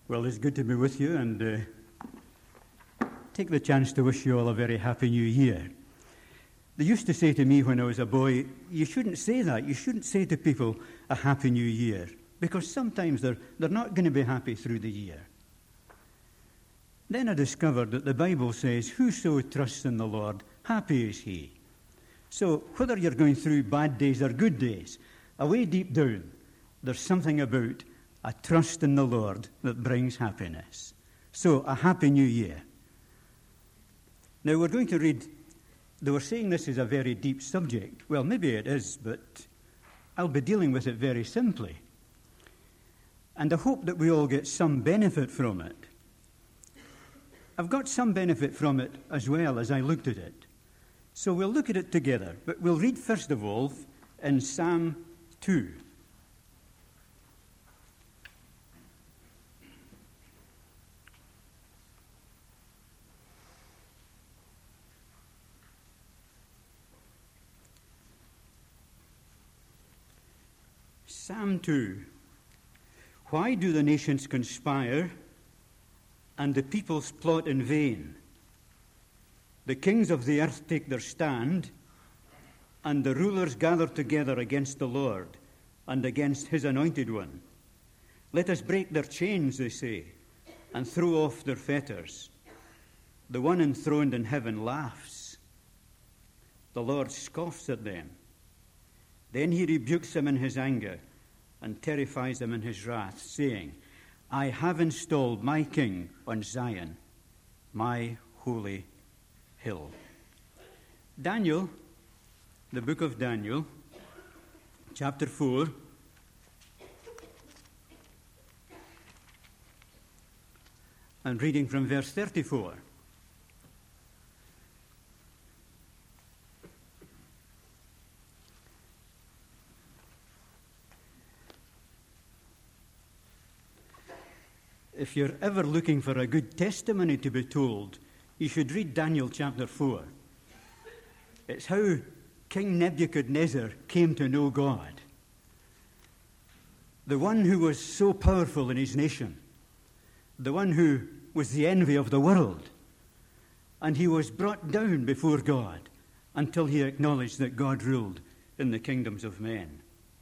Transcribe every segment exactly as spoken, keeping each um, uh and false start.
Well, it's good to be with you and uh, take the chance to wish you all a very happy new year. They used to say to me when I was a boy, you shouldn't say that. You shouldn't say to people a happy new year, because sometimes they're, they're not going to be happy through the year. Then I discovered that the Bible says, whoso trusts in the Lord, happy is he. So whether you're going through bad days or good days, away deep down, there's something about a trust in the Lord that brings happiness. So, a happy new year. Now, we're going to read, they were saying this is a very deep subject. Well, maybe it is, but I'll be dealing with it very simply. And I hope that we all get some benefit from it. I've got some benefit from it as well as I looked at it. So we'll look at it together. But we'll read first of all in Psalm two. Psalm two. Why do the nations conspire and the peoples plot in vain? The kings of the earth take their stand, and the rulers gather together against the Lord and against his anointed one. Let us break their chains, they say, and throw off their fetters. The one enthroned in heaven laughs. The Lord scoffs at them. Then he rebukes them in his anger and terrifies them in his wrath, saying, I have installed my king on Zion, my holy hill. Daniel, the book of Daniel, chapter four, and reading from verse thirty-four. If you're ever looking for a good testimony to be told, you should read Daniel chapter four. It's how King Nebuchadnezzar came to know God. The one who was so powerful in his nation. The one who was the envy of the world. And he was brought down before God until he acknowledged that God ruled in the kingdoms of men.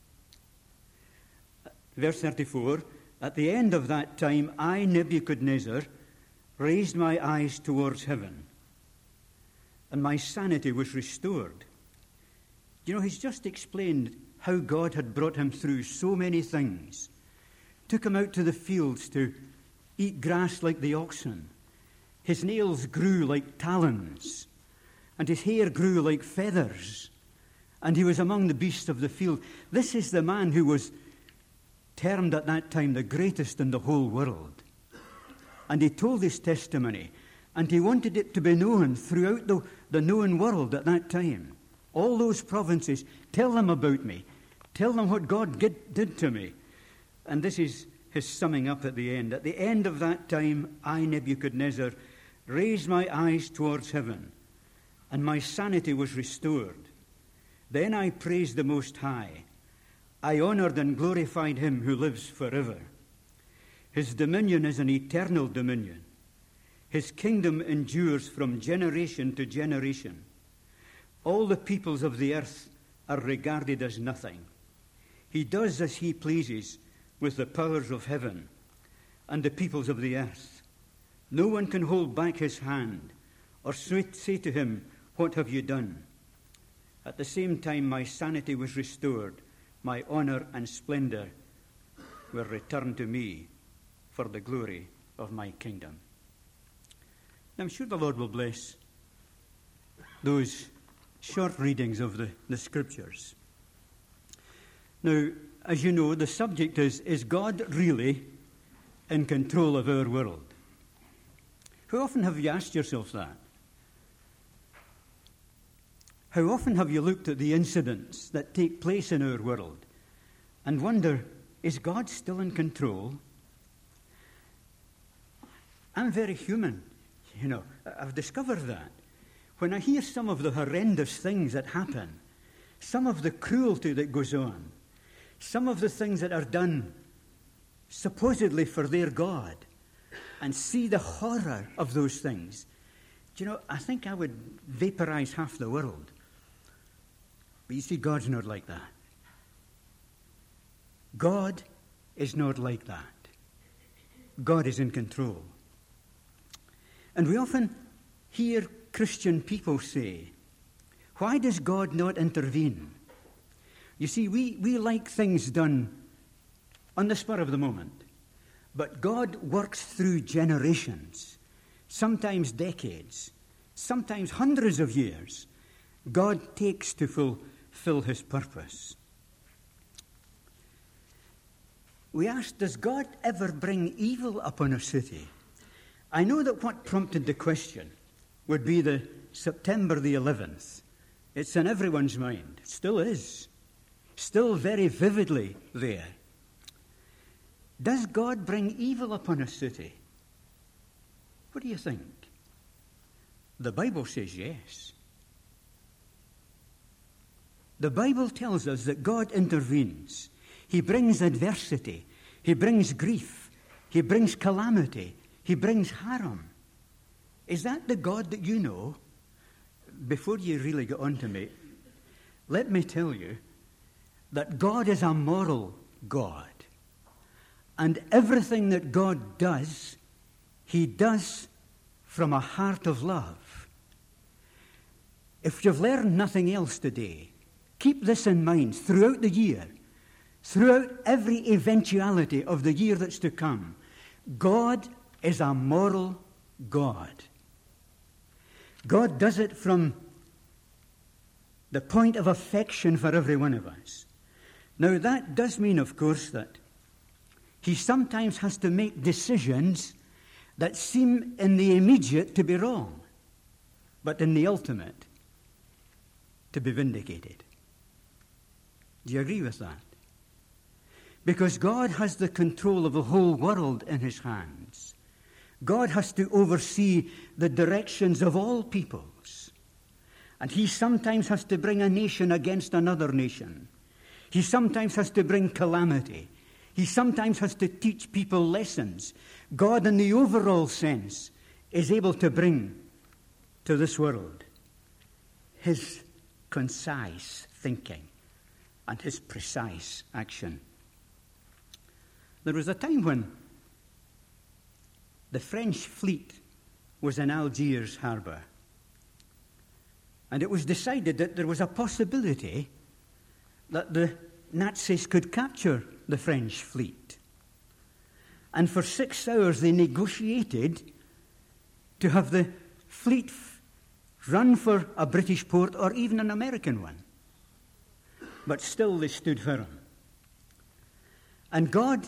Verse thirty-four, at the end of that time, I, Nebuchadnezzar, raised my eyes towards heaven, and my sanity was restored. You know, he's just explained how God had brought him through so many things. Took him out to the fields to eat grass like the oxen. His nails grew like talons, and his hair grew like feathers, and he was among the beasts of the field. This is the man who was termed at that time the greatest in the whole world. And he told his testimony, and he wanted it to be known throughout the, the known world at that time. All those provinces, tell them about me. Tell them what God did, did to me. And this is his summing up at the end. At the end of that time, I, Nebuchadnezzar, raised my eyes towards heaven, and my sanity was restored. Then I praised the Most High. I honored and glorified him who lives forever. His dominion is an eternal dominion. His kingdom endures from generation to generation. All the peoples of the earth are regarded as nothing. He does as he pleases with the powers of heaven and the peoples of the earth. No one can hold back his hand or say to him, what have you done? At the same time, my sanity was restored. My honor and splendor were returned to me for the glory of my kingdom. Now, I'm sure the Lord will bless those short readings of the, the scriptures. Now, as you know, the subject is, is God really in control of our world? How often have you asked yourself that? How often have you looked at the incidents that take place in our world and wonder, is God still in control? I'm very human, you know. I've discovered that. When I hear some of the horrendous things that happen, some of the cruelty that goes on, some of the things that are done supposedly for their God, and see the horror of those things, do you know, I think I would vaporize half the world. But you see, God's not like that. God is not like that. God is in control. And we often hear Christian people say, why does God not intervene? You see, we, we like things done on the spur of the moment. But God works through generations, sometimes decades, sometimes hundreds of years. God takes to fulfill his purpose. We ask, does God ever bring evil upon a city? I know that what prompted the question would be the September the eleventh. It's in everyone's mind. It still is. Still very vividly there. Does God bring evil upon a city? What do you think? The Bible says yes. The Bible tells us that God intervenes. He brings adversity. He brings grief. He brings calamity. He brings harm. Is that the God that you know? Before you really get on to me, let me tell you that God is a moral God. And everything that God does, he does from a heart of love. If you've learned nothing else today, keep this in mind throughout the year, throughout every eventuality of the year that's to come. God is a moral God. God does it from the point of affection for every one of us. Now, that does mean, of course, that he sometimes has to make decisions that seem in the immediate to be wrong, but in the ultimate to be vindicated. Do you agree with that? Because God has the control of the whole world in his hands. God has to oversee the directions of all peoples. And he sometimes has to bring a nation against another nation. He sometimes has to bring calamity. He sometimes has to teach people lessons. God, in the overall sense, is able to bring to this world his concise thinking and his precise action. There was a time when the French fleet was in Algiers harbour, and it was decided that there was a possibility that the Nazis could capture the French fleet. And for six hours they negotiated to have the fleet f- run for a British port or even an American one. But still they stood firm. And God,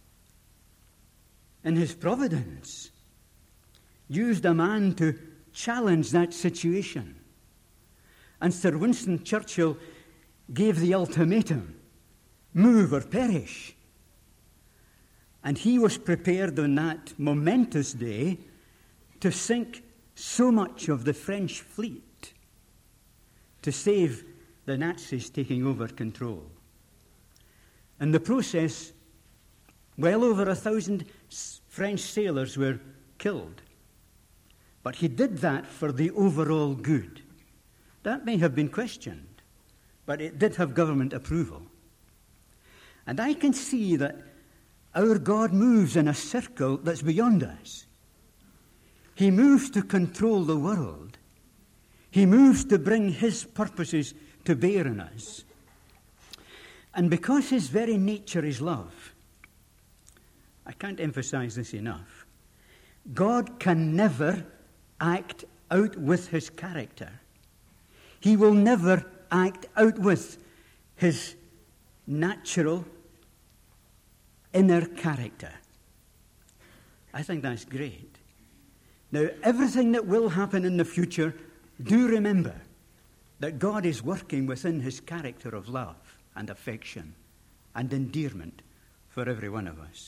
in his providence, used a man to challenge that situation. And Sir Winston Churchill gave the ultimatum, move or perish. And he was prepared on that momentous day to sink so much of the French fleet to save the Nazis taking over control. In the process, well over a thousand French sailors were killed. But he did that for the overall good. That may have been questioned, but it did have government approval. And I can see that our God moves in a circle that's beyond us. He moves to control the world. He moves to bring his purposes to bear in us. And because his very nature is love, I can't emphasize this enough, God can never act out with his character. He will never act out with his natural inner character. I think that's great. Now, everything that will happen in the future, do remember that God is working within his character of love and affection and endearment for every one of us.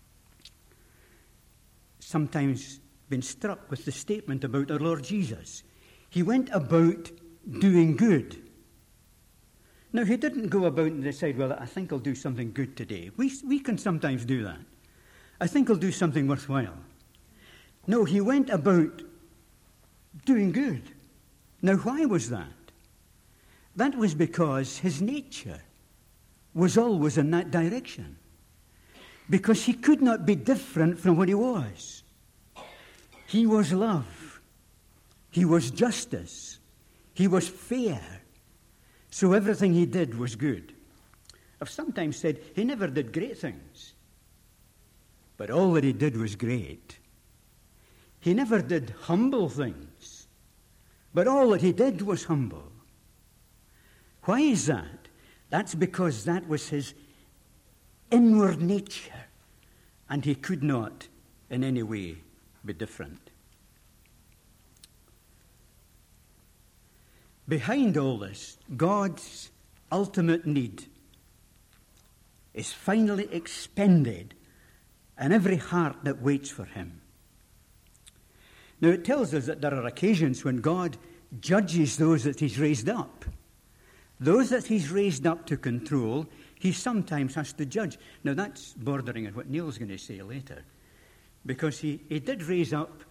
Sometimes been struck with the statement about our Lord Jesus. He went about doing good. Now, he didn't go about and decide, well, I think I'll do something good today. We, we can sometimes do that. I think I'll do something worthwhile. No, he went about doing good. Now, why was that? That was because his nature was always in that direction. Because he could not be different from what he was. He was love. He was justice. He was fair. So everything he did was good. I've sometimes said he never did great things. But all that he did was great. He never did humble things. But all that he did was humble. Why is that? That's because that was his inward nature. And he could not in any way be different. Behind all this, God's ultimate need is finally expended in every heart that waits for him. Now, it tells us that there are occasions when God judges those that he's raised up. Those that he's raised up to control, he sometimes has to judge. Now, that's bordering on what Neil's going to say later, because he, he did raise up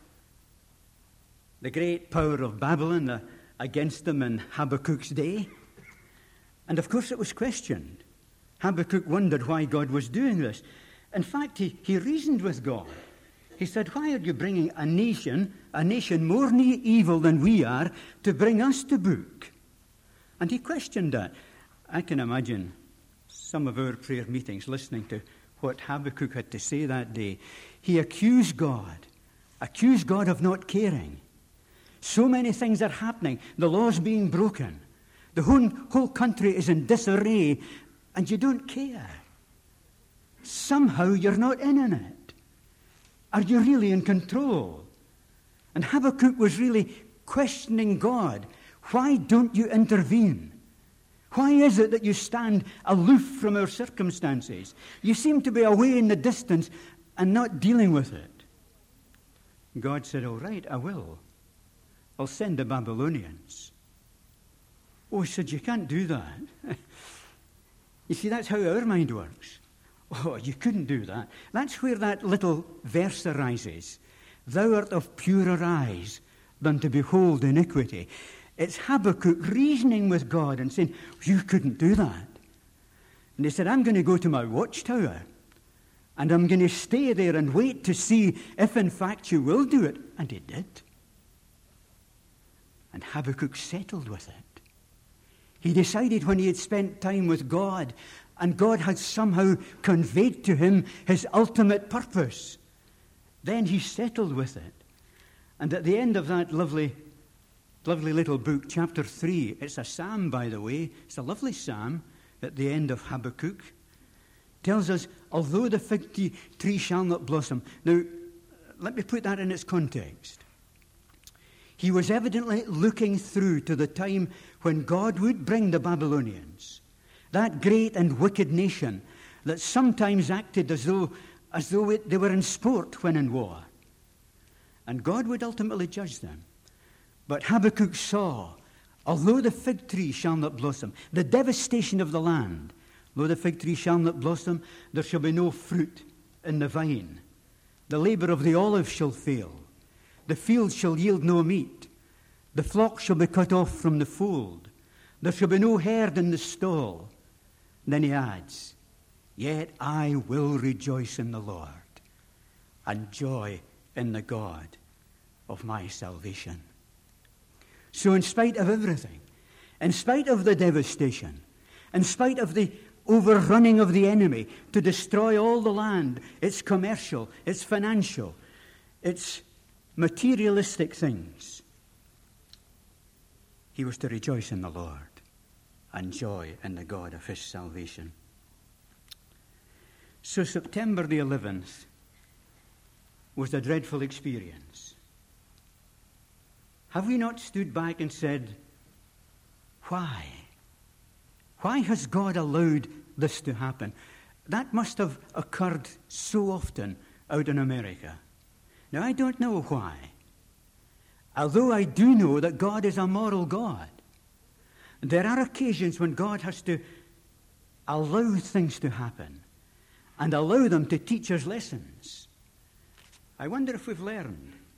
the great power of Babylon uh, against them in Habakkuk's day. And, of course, it was questioned. Habakkuk wondered why God was doing this. In fact, he, he reasoned with God. He said, why are you bringing a nation, a nation more evil than we are, to bring us to book? And he questioned that. I can imagine some of our prayer meetings listening to what Habakkuk had to say that day. He accused God, accused God of not caring. So many things are happening. The law's being broken. The whole, whole country is in disarray, and you don't care. Somehow you're not in on it. Are you really in control? And Habakkuk was really questioning God. Why don't you intervene? Why is it that you stand aloof from our circumstances? You seem to be away in the distance and not dealing with it. God said, all right, I will. I'll send the Babylonians. Oh, he said, you can't do that. You see, that's how our mind works. Oh, you couldn't do that. That's where that little verse arises. Thou art of purer eyes than to behold iniquity. It's Habakkuk reasoning with God and saying, you couldn't do that. And he said, I'm going to go to my watchtower, and I'm going to stay there and wait to see if in fact you will do it. And he did. And Habakkuk settled with it. He decided when he had spent time with God, and God had somehow conveyed to him his ultimate purpose, then he settled with it. And at the end of that lovely, lovely little book, chapter three, it's a psalm, by the way, it's a lovely psalm at the end of Habakkuk, tells us, although the fig tree shall not blossom. Now, let me put that in its context. He was evidently looking through to the time when God would bring the Babylonians, that great and wicked nation that sometimes acted as though, as though it, they were in sport when in war. And God would ultimately judge them. But Habakkuk saw, although the fig tree shall not blossom, the devastation of the land, though the fig tree shall not blossom, there shall be no fruit in the vine. The labor of the olive shall fail. The field shall yield no meat. The flock shall be cut off from the fold. There shall be no herd in the stall. Then he adds, yet I will rejoice in the Lord and joy in the God of my salvation. So in spite of everything, in spite of the devastation, in spite of the overrunning of the enemy to destroy all the land, its commercial, its financial, its materialistic things, he was to rejoice in the Lord and joy in the God of his salvation. So September the eleventh was a dreadful experience. Have we not stood back and said, why? Why has God allowed this to happen? That must have occurred so often out in America. Now, I don't know why. Although I do know that God is a moral God. There are occasions when God has to allow things to happen and allow them to teach us lessons. I wonder if we've learned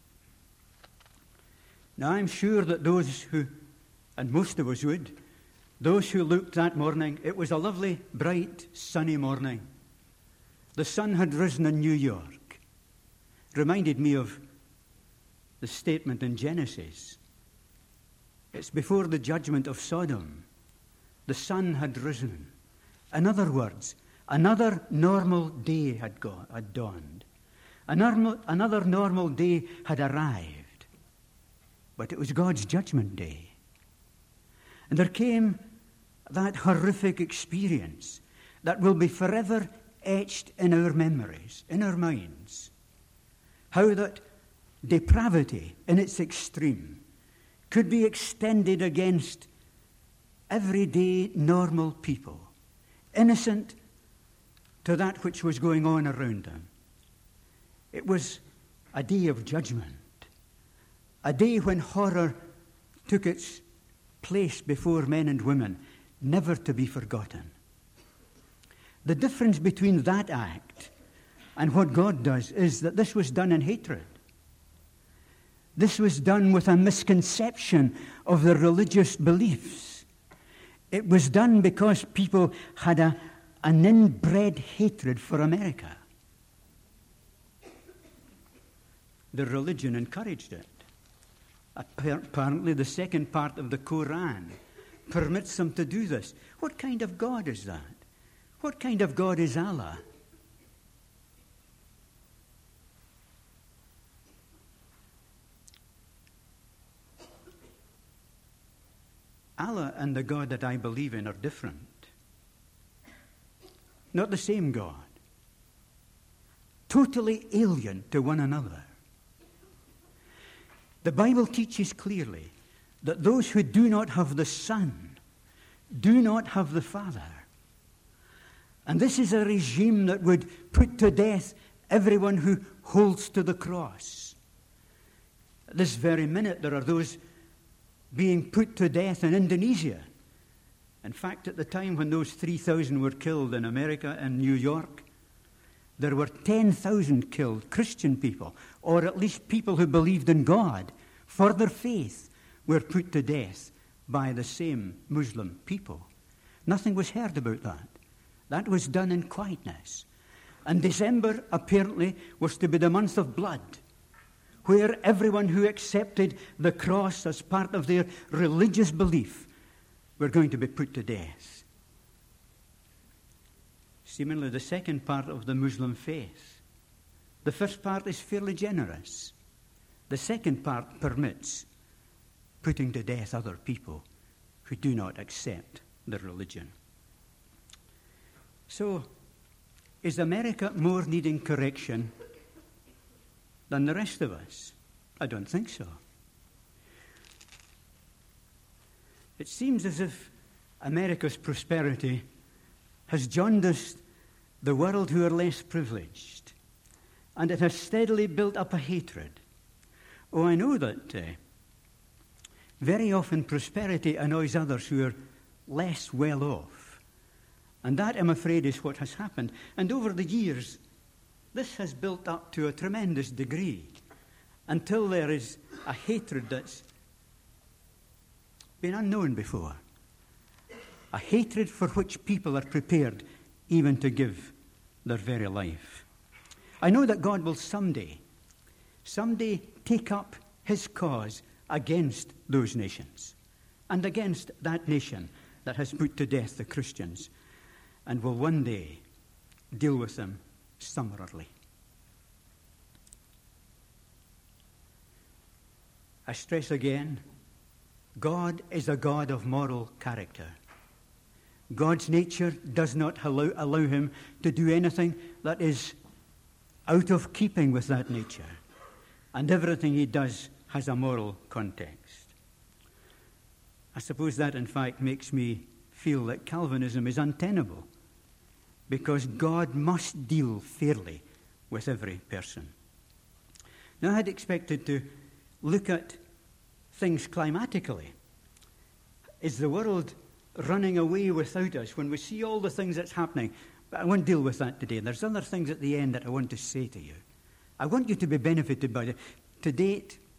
Now, I'm sure that those who, and most of us would, those who looked that morning, it was a lovely, bright, sunny morning. The sun had risen in New York. Reminded me of the statement in Genesis. It's before the judgment of Sodom. The sun had risen. In other words, another normal day had, gone, had dawned. A normal, another normal day had arrived. But it was God's judgment day. And there came that horrific experience that will be forever etched in our memories, in our minds. How that depravity in its extreme could be extended against everyday normal people, innocent to that which was going on around them. It was a day of judgment, a day when horror took its place before men and women, never to be forgotten. The difference between that act and what God does is that this was done in hatred. This was done with a misconception of their religious beliefs. It was done because people had a, an inbred hatred for America. Their religion encouraged it. Apparently, the second part of the Quran permits them to do this. What kind of God is that? What kind of God is Allah? Allah and the God that I believe in are different. Not the same God. Totally alien to one another. The Bible teaches clearly that those who do not have the Son do not have the Father. And this is a regime that would put to death everyone who holds to the cross. At this very minute, there are those being put to death in Indonesia. In fact, at the time when those three thousand were killed in America and New York, there were ten thousand killed Christian people, or at least people who believed in God for their faith, were put to death by the same Muslim people. Nothing was heard about that. That was done in quietness. And December, apparently, was to be the month of blood, where everyone who accepted the cross as part of their religious belief were going to be put to death. Seemingly the second part of the Muslim faith. The first part is fairly generous. The second part permits putting to death other people who do not accept the religion. So, is America more needing correction than the rest of us? I don't think so. It seems as if America's prosperity has jaundiced the world who are less privileged, and it has steadily built up a hatred. Oh, I know that uh, very often prosperity annoys others who are less well off, and that, I'm afraid, is what has happened. And over the years, this has built up to a tremendous degree until there is a hatred that's been unknown before. A hatred for which people are prepared even to give their very life. I know that God will someday, someday take up his cause against those nations and against that nation that has put to death the Christians, and will one day deal with them summarily. I stress again, God is a God of moral character. God's nature does not allow, allow him to do anything that is out of keeping with that nature. And everything he does has a moral context. I suppose that, in fact, makes me feel that Calvinism is untenable, because God must deal fairly with every person. Now, I had expected to look at things climatically. Is the world running away without us when we see all the things that's happening? But I won't deal with that today. There's other things at the end that I want to say to you. I want you to be benefited by it. To date,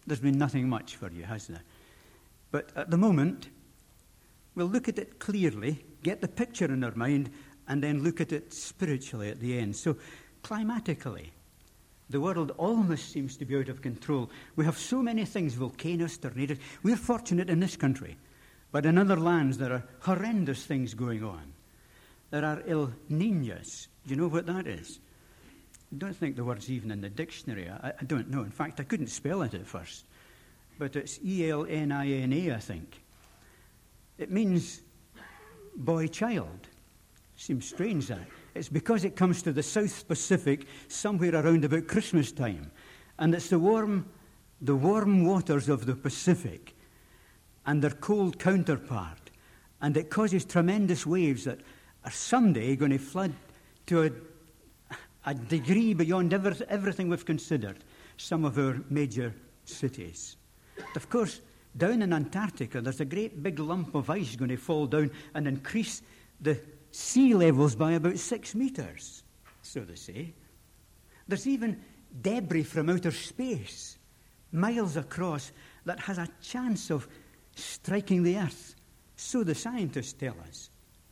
there's been nothing much for you, has there? But at the moment, we'll look at it clearly, get the picture in our mind, and then look at it spiritually at the end. So, climatically, the world almost seems to be out of control. We have so many things, volcanoes, tornadoes. We're fortunate in this country, but in other lands there are horrendous things going on. There are El Niños. Do you know what that is? I don't think the word's even in the dictionary. I, I don't know. In fact, I couldn't spell it at first. But it's E L N I N A, I think. It means boy-child. Seems strange, that. It's because it comes to the South Pacific somewhere around about Christmas time. And it's the warm, the warm waters of the Pacific and their cold counterpart. And it causes tremendous waves that are someday going to flood to a, a degree beyond ever, everything we've considered some of our major cities. Of course, down in Antarctica, there's a great big lump of ice going to fall down and increase the sea levels by about six meters, so they say. There's even debris from outer space, miles across, that has a chance of striking the earth, so the scientists tell us.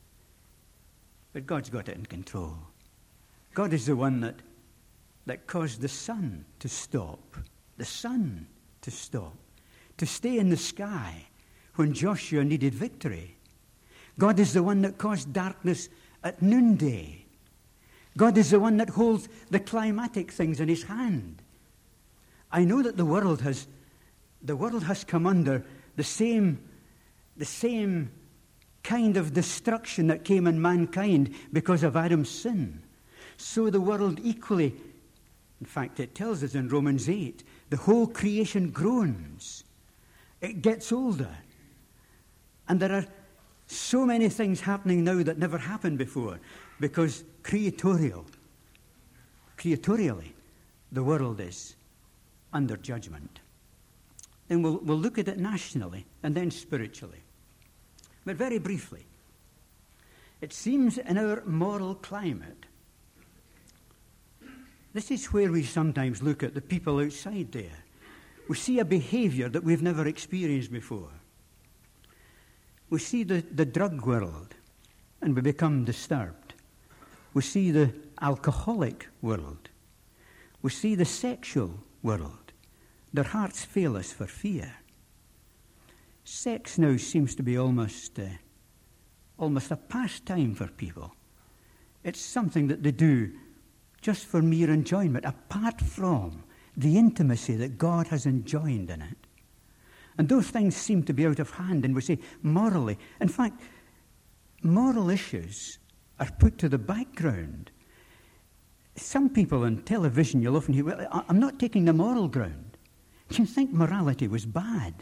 But God's got it in control. God is the one that, that caused the sun to stop, the sun to stop, to stay in the sky when Joshua needed victory. God is the one that caused darkness at noonday. God is the one that holds the climatic things in his hand. I know that the world has the world has come under the same the same kind of destruction that came in mankind because of Adam's sin. So the world equally, in fact, it tells us in Romans eight, the whole creation groans. It gets older. And there are so many things happening now that never happened before, because creatorial, creatorially, the world is under judgment. Then we'll, we'll look at it nationally and then spiritually. But very briefly, it seems in our moral climate, this is where we sometimes look at the people outside there. We see a behavior that we've never experienced before. We see the, the drug world, and we become disturbed. We see the alcoholic world. We see the sexual world. Their hearts fail us for fear. Sex now seems to be almost, uh, almost a pastime for people. It's something that they do just for mere enjoyment, apart from the intimacy that God has enjoined in it. And those things seem to be out of hand, and we say morally. In fact, moral issues are put to the background. Some people on television, you'll often hear, well, I'm not taking the moral ground. You think morality was bad.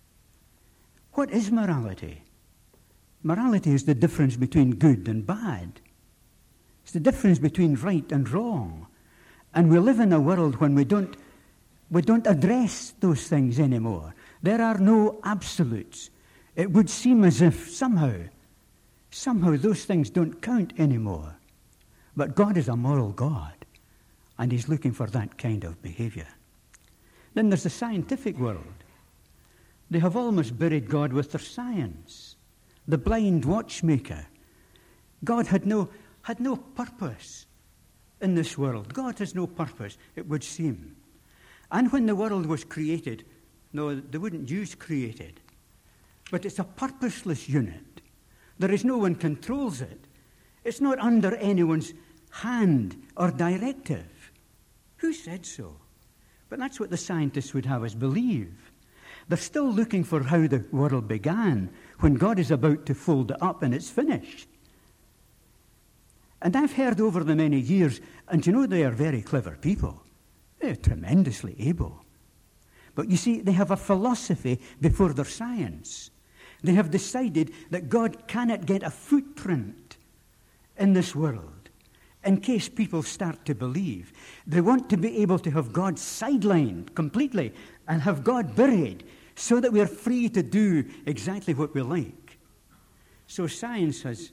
What is morality? Morality is the difference between good and bad. It's the difference between right and wrong. And we live in a world when we don't, we don't address those things anymore. There are no absolutes. It would seem as if somehow, somehow those things don't count anymore. But God is a moral God, and he's looking for that kind of behavior. Then there's the scientific world. They have almost buried God with their science. The blind watchmaker. God had no, had no purpose in this world. God has no purpose, it would seem. And when the world was created, no, they wouldn't use created, but it's a purposeless unit. There is no one controls it. It's not under anyone's hand or directive. Who said so? But that's what the scientists would have us believe. They're still looking for how the world began, when God is about to fold it up and it's finished. And I've heard over the many years, and you know they are very clever people. They're tremendously able. But you see, they have a philosophy before their science. They have decided that God cannot get a footprint in this world in case people start to believe. They want to be able to have God sidelined completely and have God buried so that we're free to do exactly what we like. So science has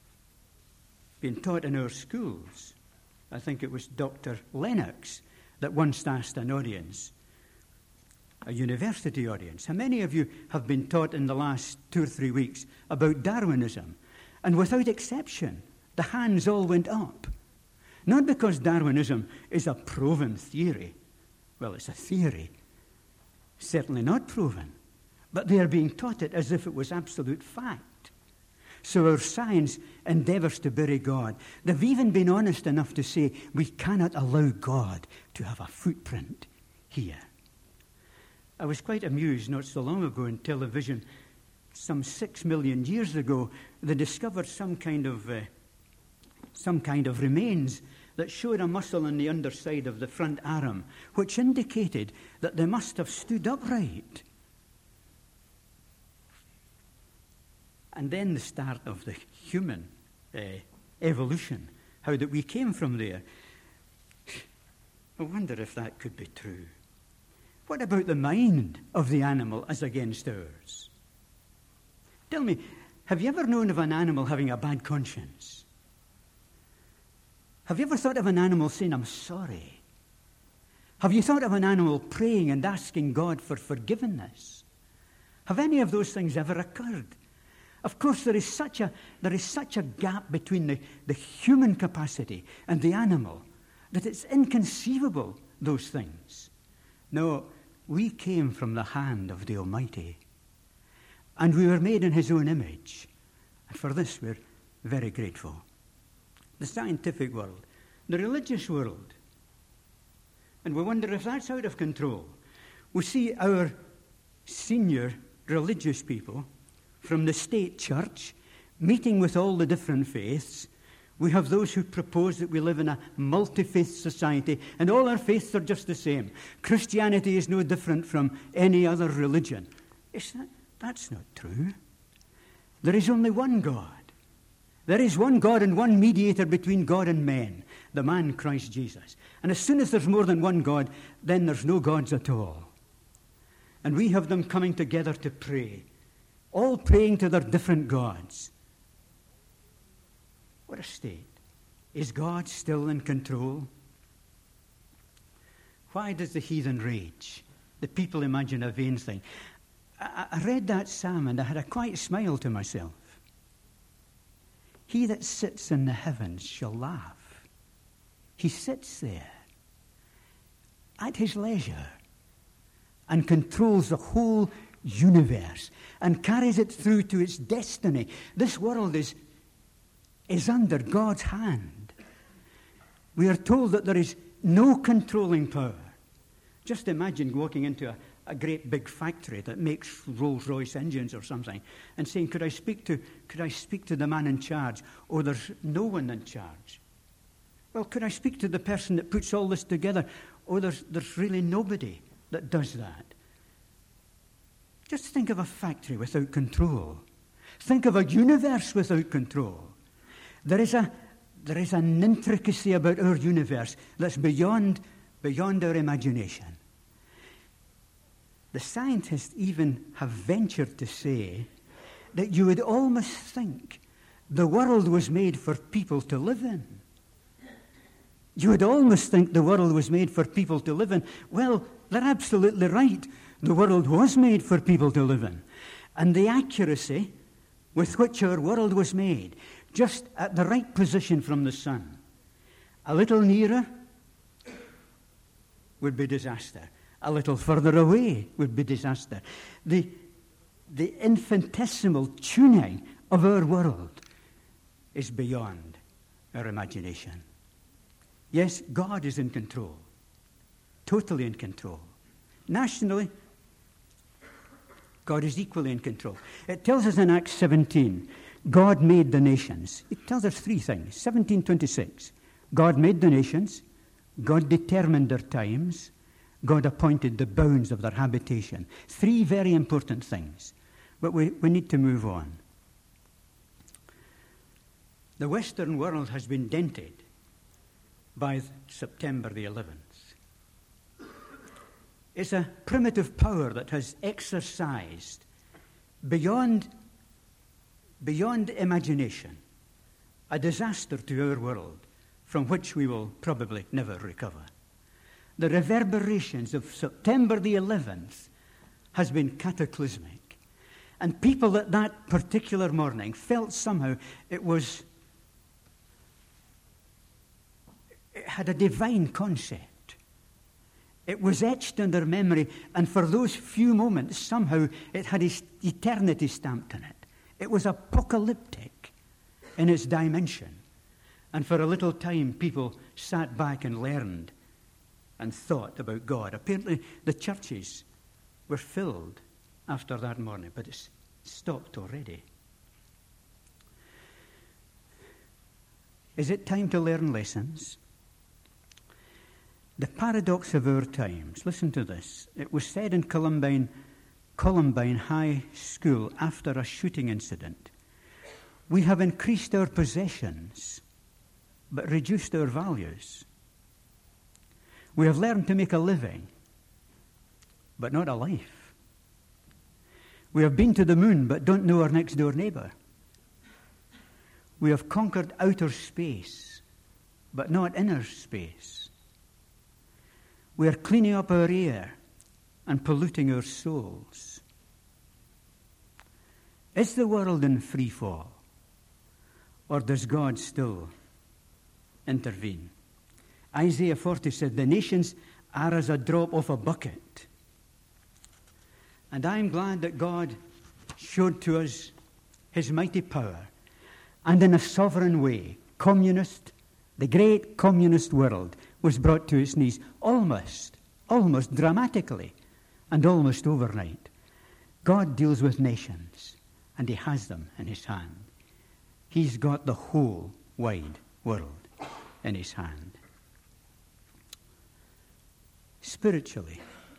been taught in our schools. I think it was Doctor Lennox that once asked an audience, a university audience. How many of you have been taught in the last two or three weeks about Darwinism? And without exception, the hands all went up. Not because Darwinism is a proven theory. Well, it's a theory. Certainly not proven. But they are being taught it as if it was absolute fact. So our science endeavours to bury God. They've even been honest enough to say we cannot allow God to have a footprint here. I was quite amused not so long ago in television. Some six million years ago, they discovered some kind of uh, some kind of remains that showed a muscle on the underside of the front arm, which indicated that they must have stood upright. And then the start of the human uh, evolution, how that we came from there. I wonder if that could be true. What about the mind of the animal as against ours? Tell me, have you ever known of an animal having a bad conscience? Have you ever thought of an animal saying, I'm sorry? Have you thought of an animal praying and asking God for forgiveness? Have any of those things ever occurred? Of course, there is such a, there is such a gap between the, the human capacity and the animal that it's inconceivable, those things. No, we came from the hand of the Almighty. And we were made in his own image. And for this, we're very grateful. The scientific world, the religious world. And we wonder if that's out of control. We see our senior religious people from the state church meeting with all the different faiths. We have those who propose that we live in a multi-faith society and all our faiths are just the same. Christianity is no different from any other religion. Is that, that's not true. There is only one God. There is one God and one mediator between God and men, the man Christ Jesus. And as soon as there's more than one God, then there's no gods at all. And we have them coming together to pray, all praying to their different gods. What a state. Is God still in control? Why does the heathen rage? The people imagine a vain thing. I, I read that psalm and I had a quiet smile to myself. He that sits in the heavens shall laugh. He sits there at his leisure and controls the whole universe and carries it through to its destiny. This world is, is under God's hand. We are told that there is no controlling power. Just imagine walking into a, a great big factory that makes Rolls-Royce engines or something and saying, could I speak to could I speak to the man in charge? Oh, there's no one in charge. Well, could I speak to the person that puts all this together? Oh, there's there's really nobody that does that. Just think of a factory without control. Think of a universe without control. There is a there is an intricacy about our universe that's beyond beyond our imagination. The scientists even have ventured to say that you would almost think the world was made for people to live in. You would almost think the world was made for people to live in. Well, they're absolutely right. The world was made for people to live in. And the accuracy with which our world was made, just at the right position from the sun, a little nearer would be disaster. A little further away would be disaster. The, the infinitesimal tuning of our world is beyond our imagination. Yes, God is in control, totally in control. Nationally, God is equally in control. It tells us in Acts seventeen, God made the nations. It tells us three things. seventeen twenty-six, God made the nations, God determined their times, God appointed the bounds of their habitation. Three very important things. But we, we need to move on. The Western world has been dented by September the eleventh. It's a primitive power that has exercised beyond, beyond imagination a disaster to our world from which we will probably never recover. The reverberations of September the eleventh has been cataclysmic. And people at that particular morning felt somehow it was, it had a divine concept. It was etched in their memory, and for those few moments, somehow it had eternity stamped on it. It was apocalyptic in its dimension. And for a little time, people sat back and learned and thought about God. Apparently, the churches were filled after that morning, but it's stopped already. Is it time to learn lessons? The paradox of our times, listen to this. It was said in Columbine, Columbine High School after a shooting incident, we have increased our possessions, but reduced our values. We have learned to make a living, but not a life. We have been to the moon, but don't know our next door neighbour. We have conquered outer space, but not inner space. We are cleaning up our air and polluting our souls. Is the world in free fall, or does God still intervene? Isaiah forty said, the nations are as a drop off a bucket. And I'm glad that God showed to us his mighty power. And in a sovereign way, communist, the great communist world was brought to its knees almost, almost dramatically and almost overnight. God deals with nations, and he has them in his hand. He's got the whole wide world in his hand. Spiritually,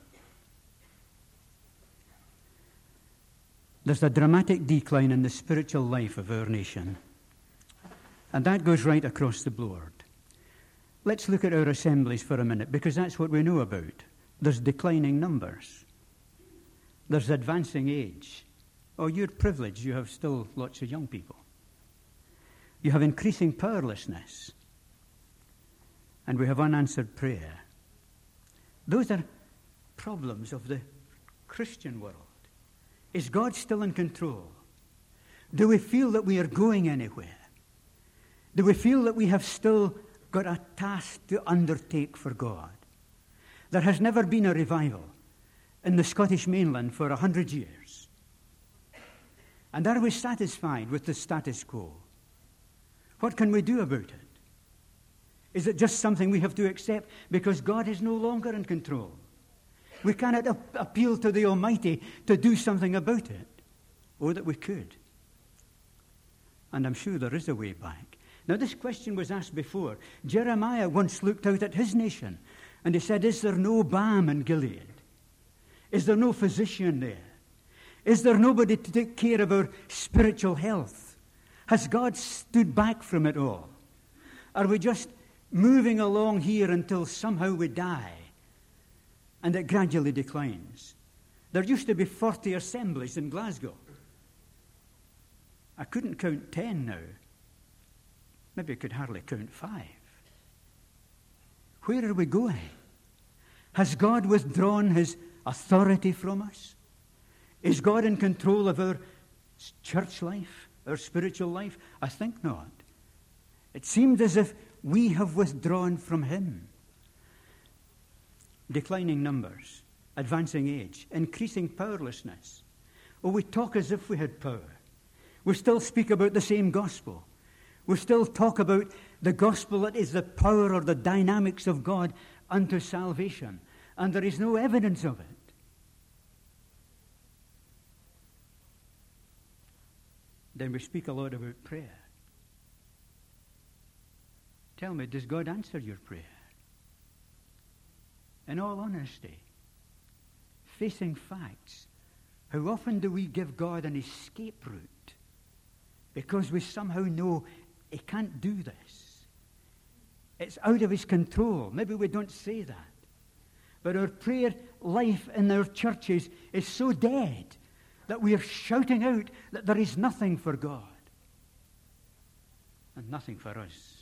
there's a dramatic decline in the spiritual life of our nation, and that goes right across the board. Let's look at our assemblies for a minute, because that's what we know about. There's declining numbers. There's advancing age. Oh, you're privileged. You have still lots of young people. You have increasing powerlessness. And we have unanswered prayer. Those are problems of the Christian world. Is God still in control? Do we feel that we are going anywhere? Do we feel that we have still got a task to undertake for God? There has never been a revival in the Scottish mainland for a hundred years. And are we satisfied with the status quo? What can we do about it? Is it just something we have to accept because God is no longer in control? We cannot ap- appeal to the Almighty to do something about it. Oh, that we could. And I'm sure there is a way back. Now, this question was asked before. Jeremiah once looked out at his nation, and he said, is there no balm in Gilead? Is there no physician there? Is there nobody to take care of our spiritual health? Has God stood back from it all? Are we just moving along here until somehow we die and it gradually declines? There used to be forty assemblies in Glasgow. I couldn't count ten now. Maybe I could hardly count five. Where are we going? Has God withdrawn his authority from us? Is God in control of our church life, our spiritual life? I think not. It seems as if we have withdrawn from him. Declining numbers, advancing age, increasing powerlessness. Oh, we talk as if we had power. We still speak about the same gospel. We still talk about the gospel that is the power or the dynamics of God unto salvation. And there is no evidence of it. Then we speak a lot about prayer. Tell me, does God answer your prayer? In all honesty, facing facts, how often do we give God an escape route because we somehow know he can't do this? It's out of his control. Maybe we don't say that. But our prayer life in our churches is so dead that we are shouting out that there is nothing for God and nothing for us.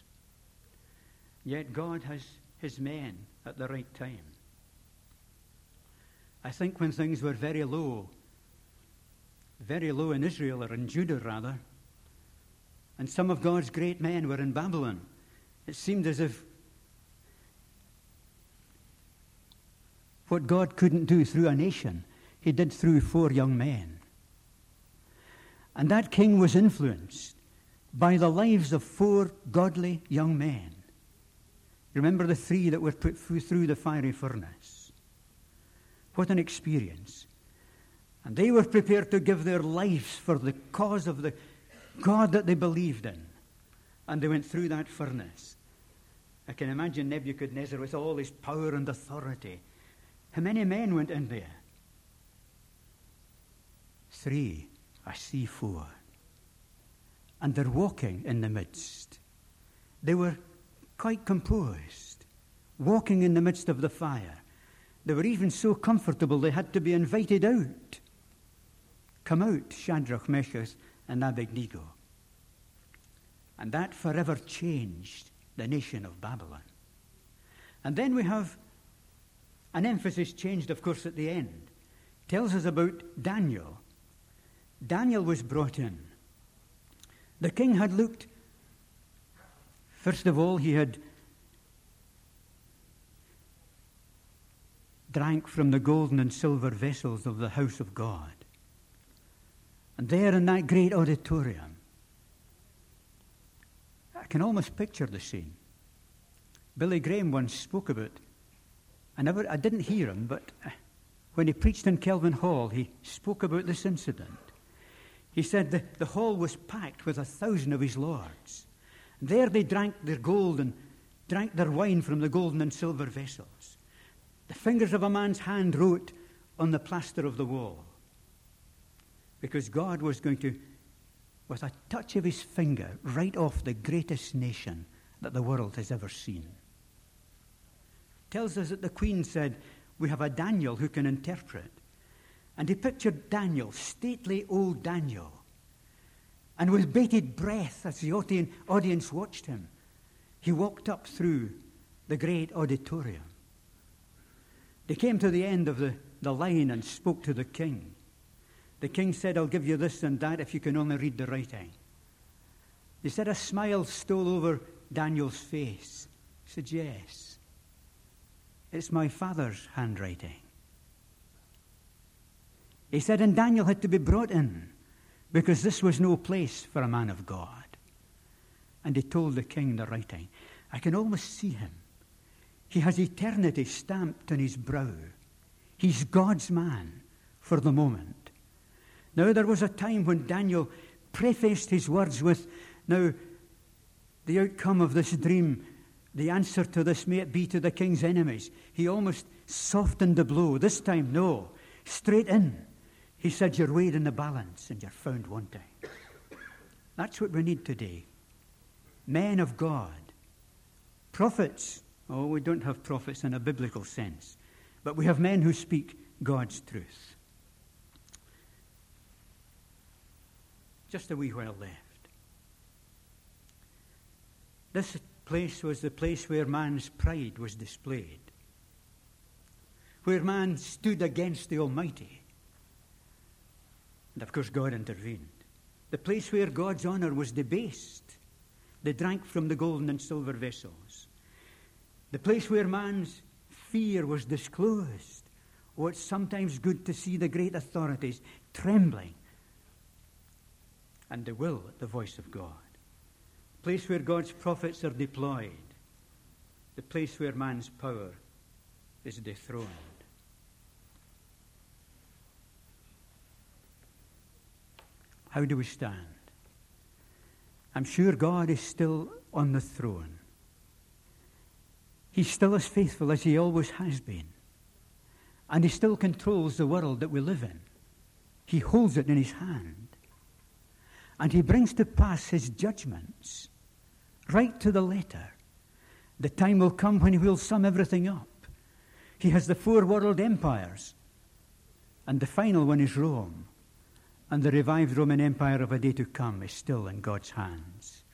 Yet God has his men at the right time. I think when things were very low, very low in Israel, or in Judah rather, and some of God's great men were in Babylon, it seemed as if what God couldn't do through a nation, he did through four young men. And that king was influenced by the lives of four godly young men. Remember the three that were put through the fiery furnace. What an experience. And they were prepared to give their lives for the cause of the God that they believed in. And they went through that furnace. I can imagine Nebuchadnezzar with all his power and authority. How many men went in there? Three. I see four. And they're walking in the midst. They were quite composed, walking in the midst of the fire. They were even so comfortable they had to be invited out. Come out, Shadrach, Meshach, and Abednego. And that forever changed the nation of Babylon. And then we have an emphasis changed, of course, at the end. It tells us about Daniel. Daniel was brought in. The king had looked, first of all, he had drank from the golden and silver vessels of the house of God. And there in that great auditorium, I can almost picture the scene. Billy Graham once spoke about, I never, I didn't hear him, but when he preached in Kelvin Hall, he spoke about this incident. He said the, the hall was packed with a thousand of his lords. And there they drank their gold and drank their wine from the golden and silver vessels. The fingers of a man's hand wrote on the plaster of the wall. Because God was going to, with a touch of his finger, write off the greatest nation that the world has ever seen. Tells us that the queen said, we have a Daniel who can interpret. And he pictured Daniel, stately old Daniel. And with bated breath, as the audience watched him, he walked up through the great auditorium. They came to the end of the, the line and spoke to the king. The king said, I'll give you this and that if you can only read the writing. He said a smile stole over Daniel's face. He said, yes, it's my father's handwriting. He said, and Daniel had to be brought in because this was no place for a man of God. And he told the king the writing. I can almost see him. He has eternity stamped on his brow. He's God's man for the moment. Now there was a time when Daniel prefaced his words with, now the outcome of this dream, the answer to this may it be to the king's enemies. He almost softened the blow. This time, no, straight in. He said, you're weighed in the balance and you're found wanting. That's what we need today. Men of God. Prophets. Oh, we don't have prophets in a biblical sense. But we have men who speak God's truth. Just a wee while left. This place was the place where man's pride was displayed. Where man stood against the Almighty. And of course God intervened. The place where God's honor was debased. They drank from the golden and silver vessels. The place where man's fear was disclosed. Oh, it's sometimes good to see the great authorities trembling. And they will at the voice of God. The place where God's prophets are deployed. The place where man's power is dethroned. How do we stand? I'm sure God is still on the throne. He's still as faithful as he always has been. And he still controls the world that we live in. He holds it in his hand. And he brings to pass his judgments right to the letter. The time will come when he will sum everything up. He has the four world empires. And the final one is Rome. And the revived Roman Empire of a day to come is still in God's hands.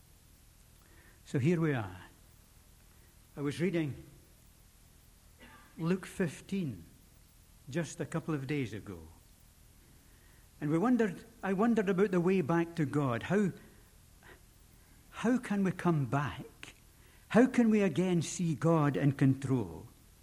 So here we are. I was reading Luke fifteen, just a couple of days ago. And we wondered, I wondered about the way back to God. How, how can we come back? How can we again see God in control?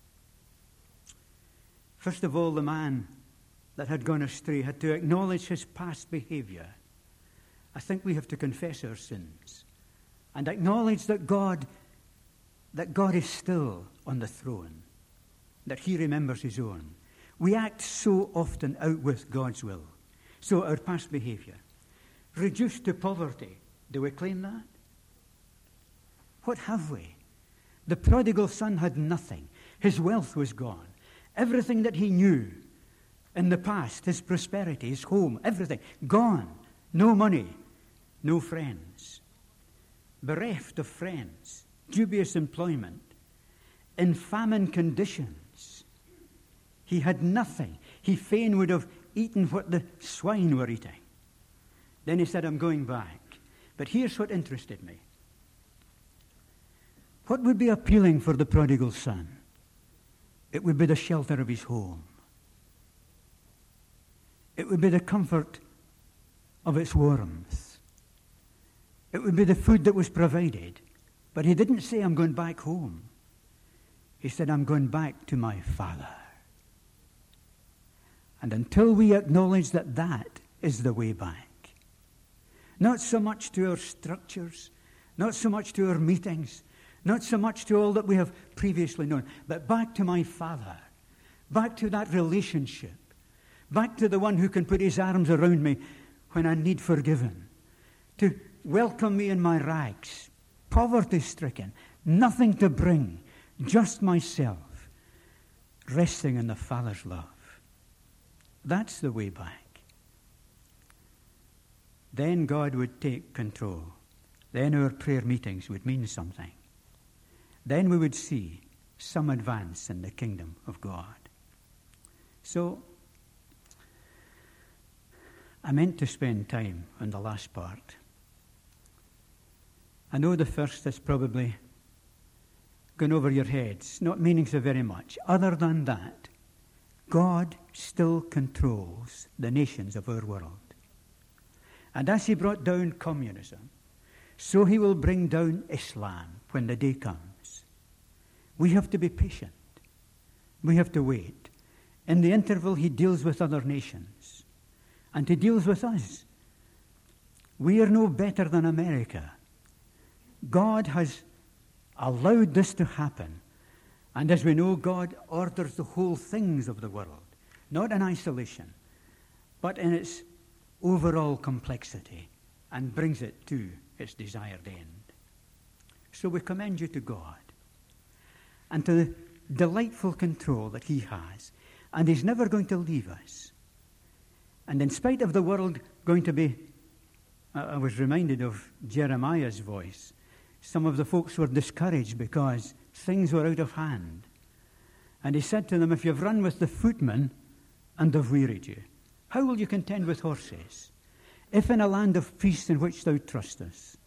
First of all, the man that had gone astray had to acknowledge his past behavior. I think we have to confess our sins and acknowledge that God, that God is still on the throne, that he remembers his own. We act so often out with God's will. So our past behavior. Reduced to poverty. Do we claim that? What have we? The prodigal son had nothing. His wealth was gone. Everything that he knew in the past, his prosperity, his home, everything, gone. No money, no friends. Bereft of friends, dubious employment, in famine conditions. He had nothing. He fain would have eaten what the swine were eating. Then he said, I'm going back. But here's what interested me. What would be appealing for the prodigal son? It would be the shelter of his home. It would be the comfort of its warmth. It would be the food that was provided. But he didn't say, I'm going back home. He said, I'm going back to my Father. And until we acknowledge that that is the way back, not so much to our structures, not so much to our meetings, not so much to all that we have previously known, but back to my Father, back to that relationship, back to the one who can put his arms around me when I need forgiven, to welcome me in my rags, poverty-stricken, nothing to bring, just myself, resting in the Father's love. That's the way back. Then God would take control. Then our prayer meetings would mean something. Then we would see some advance in the kingdom of God. So, I meant to spend time on the last part. I know the first is probably gone over your heads, not meaning so very much. Other than that, God still controls the nations of our world. And as he brought down communism, so he will bring down Islam when the day comes. We have to be patient. We have to wait. In the interval, he deals with other nations. And he deals with us. We are no better than America. God has allowed this to happen. And as we know, God orders the whole things of the world, not in isolation, but in its overall complexity, and brings it to its desired end. So we commend you to God and to the delightful control that he has, and he's never going to leave us. And in spite of the world going to be, I was reminded of Jeremiah's voice. Some of the folks were discouraged because things were out of hand. And he said to them, if you've run with the footmen and have wearied you, how will you contend with horses? If in a land of peace in which thou trustest,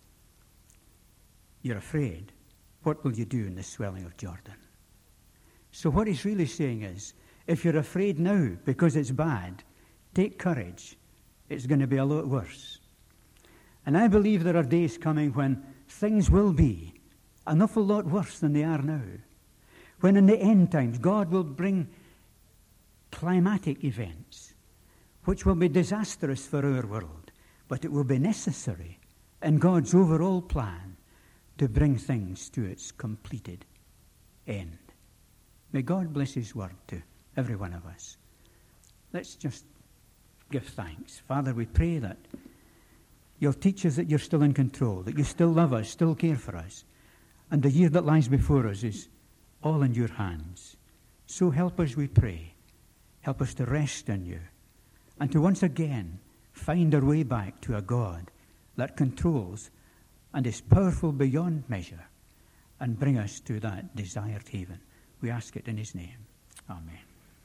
you're afraid, what will you do in the swelling of Jordan? So what he's really saying is, if you're afraid now because it's bad, take courage. It's going to be a lot worse. And I believe there are days coming when things will be an awful lot worse than they are now. When in the end times, God will bring climatic events which will be disastrous for our world, but it will be necessary in God's overall plan to bring things to its completed end. May God bless his word to every one of us. Let's just give thanks. Father, we pray that you'll teach us that you're still in control, that you still love us, still care for us. And the year that lies before us is all in your hands. So help us, we pray. Help us to rest in you and to once again find our way back to a God that controls and is powerful beyond measure, and bring us to that desired haven. We ask it in his name. Amen.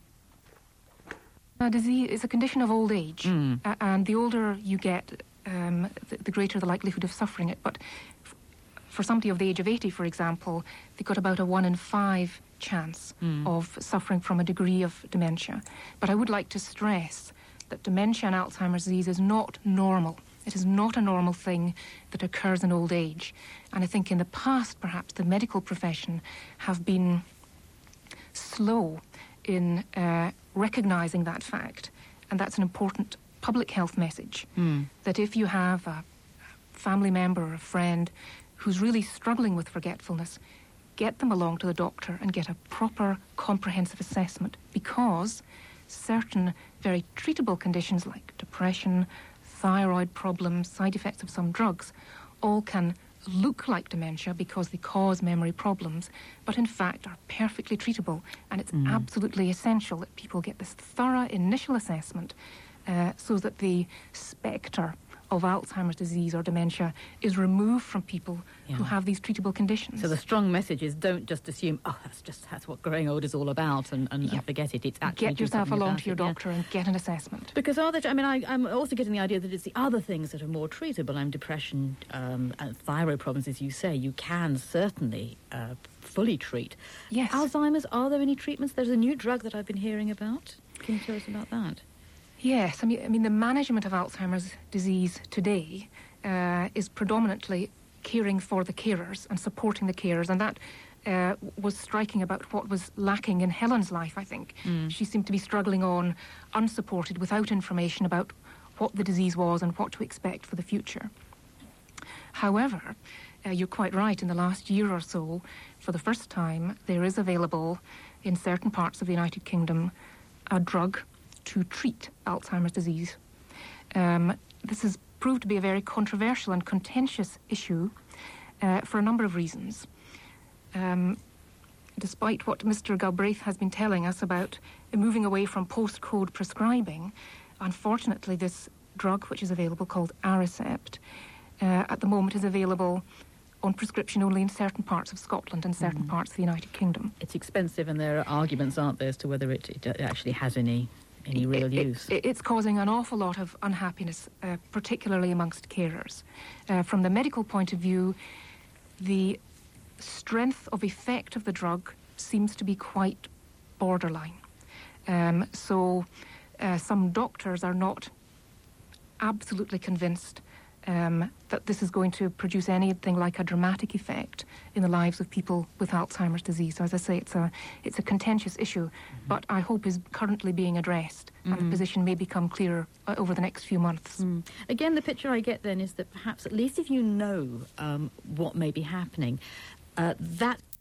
Now, disease is a condition of old age, Mm. uh, and the older you get, um, the, the greater the likelihood of suffering it. But f- for somebody of the age of eighty, for example, they've got about a one in five chance mm. of suffering from a degree of dementia. But I would like to stress that dementia and Alzheimer's disease is not normal. It is not a normal thing that occurs in old age. And I think in the past, perhaps, the medical profession have been slow in uh, recognising that fact. And that's an important public health message, mm. that if you have a family member or a friend who's really struggling with forgetfulness, get them along to the doctor and get a proper, comprehensive assessment, because certain very treatable conditions like depression, thyroid problems, side effects of some drugs, all can look like dementia because they cause memory problems, but in fact are perfectly treatable. And it's mm. absolutely essential that people get this thorough initial assessment uh, so that the spectre of Alzheimer's disease or dementia is removed from people yeah. who have these treatable conditions. So the strong message is, don't just assume, oh, that's just that's what growing old is all about, and, and, yep. and forget it. It's actually get yourself along to your it, doctor yeah. and get an assessment. Because are there, I mean, I, I'm also getting the idea that it's the other things that are more treatable. I'm depression um, and thyroid problems, as you say, you can certainly uh, fully treat. Yes. Alzheimer's, are there any treatments? There's a new drug that I've been hearing about. Can you tell us about that? Yes, I mean, I mean the management of Alzheimer's disease today uh, is predominantly caring for the carers and supporting the carers, and that uh, was striking about what was lacking in Helen's life, I think. Mm. She seemed to be struggling on, unsupported, without information about what the disease was and what to expect for the future. However, uh, you're quite right, in the last year or so, for the first time, there is available in certain parts of the United Kingdom a drug to treat Alzheimer's disease. Um, this has proved to be a very controversial and contentious issue uh, for a number of reasons. Um, despite what Mister Galbraith has been telling us about moving away from postcode prescribing, unfortunately this drug, which is available, called Aricept, uh, at the moment is available on prescription only in certain parts of Scotland and certain mm. parts of the United Kingdom. It's expensive, and there are arguments, aren't there, as to whether it, it actually has any any real it, use. It, it's causing an awful lot of unhappiness, uh, particularly amongst carers. Uh, from the medical point of view, the strength of effect of the drug seems to be quite borderline. Um, so uh, some doctors are not absolutely convinced Um, that this is going to produce anything like a dramatic effect in the lives of people with Alzheimer's disease. So as I say, it's a it's a contentious issue, mm-hmm. but I hope is currently being addressed, mm-hmm. and the position may become clearer uh, over the next few months. Mm. Again, the picture I get then is that perhaps, at least if you know um, what may be happening, uh, that